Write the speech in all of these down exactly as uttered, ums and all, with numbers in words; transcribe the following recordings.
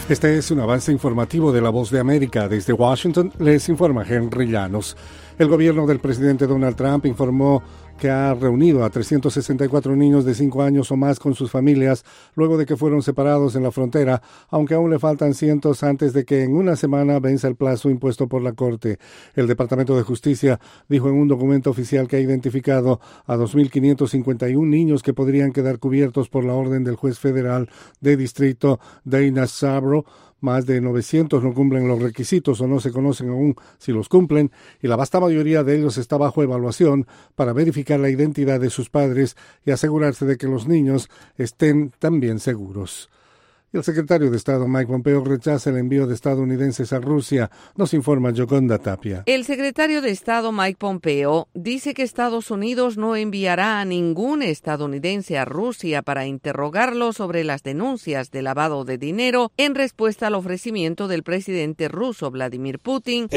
Este es un avance informativo de La Voz de América. Desde Washington les informa Henry Llanos. El gobierno del presidente Donald Trump informó que ha reunido a trescientos sesenta y cuatro niños de cinco años o más con sus familias luego de que fueron separados en la frontera, aunque aún le faltan cientos antes de que en una semana venza el plazo impuesto por la Corte. El Departamento de Justicia dijo en un documento oficial que ha identificado a dos mil quinientos cincuenta y uno niños que podrían quedar cubiertos por la orden del juez federal de distrito Dana Sabro. Más de novecientos no cumplen los requisitos o no se conocen aún si los cumplen, y la vasta mayoría de ellos está bajo evaluación para verificar la identidad de sus padres y asegurarse de que los niños estén también seguros. El secretario de Estado Mike Pompeo rechaza el envío de estadounidenses a Rusia, nos informa Yoconda Tapia. El secretario de Estado Mike Pompeo dice que Estados Unidos no enviará a ningún estadounidense a Rusia para interrogarlo sobre las denuncias de lavado de dinero en respuesta al ofrecimiento del presidente ruso Vladimir Putin.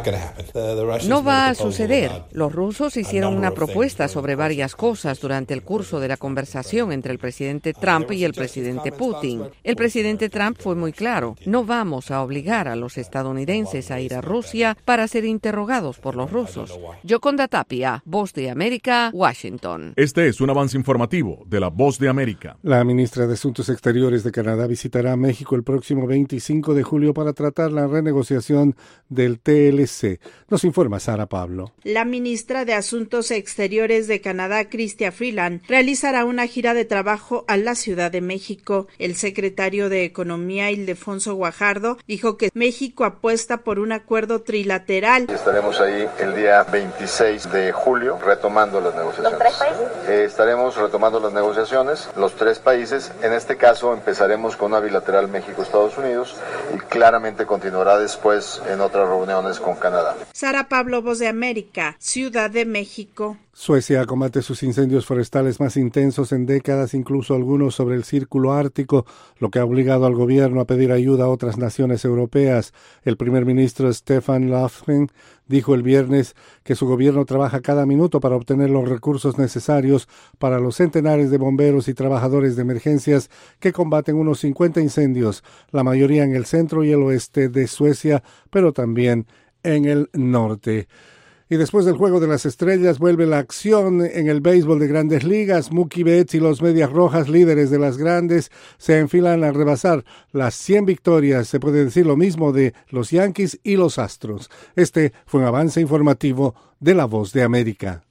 No va a suceder. Los rusos hicieron una propuesta sobre varias cosas durante el curso de la conversación entre el presidente Trump y el presidente Putin. El El presidente Trump fue muy claro: no vamos a obligar a los estadounidenses a ir a Rusia para ser interrogados por los rusos. Yoconda Tapia, Voz de América, Washington. Este es un avance informativo de la Voz de América. La ministra de Asuntos Exteriores de Canadá visitará México el próximo veinticinco de julio para tratar la renegociación del T L C. Nos informa Sara Pablo. La ministra de Asuntos Exteriores de Canadá, Chrystia Freeland, realizará una gira de trabajo a la Ciudad de México. El secretario de Economía, Ildefonso Guajardo, dijo que México apuesta por un acuerdo trilateral. Estaremos ahí el día veintiséis de julio retomando las negociaciones. ¿Los tres países? Eh, estaremos retomando las negociaciones, los tres países. En este caso empezaremos con una bilateral México-Estados Unidos y claramente continuará después en otras reuniones con Canadá. Sara Pablo, Voz de América, Ciudad de México. Suecia combate sus incendios forestales más intensos en décadas, incluso algunos sobre el Círculo Ártico, lo que ha obligado al gobierno a pedir ayuda a otras naciones europeas. El primer ministro Stefan Löfven dijo el viernes que su gobierno trabaja cada minuto para obtener los recursos necesarios para los centenares de bomberos y trabajadores de emergencias que combaten unos cincuenta incendios, la mayoría en el centro y el oeste de Suecia, pero también en el norte. Y después del Juego de las Estrellas vuelve la acción en el béisbol de Grandes Ligas. Mookie Betts y los Medias Rojas, líderes de las grandes, se enfilan a rebasar las cien victorias. Se puede decir lo mismo de los Yankees y los Astros. Este fue un avance informativo de La Voz de América.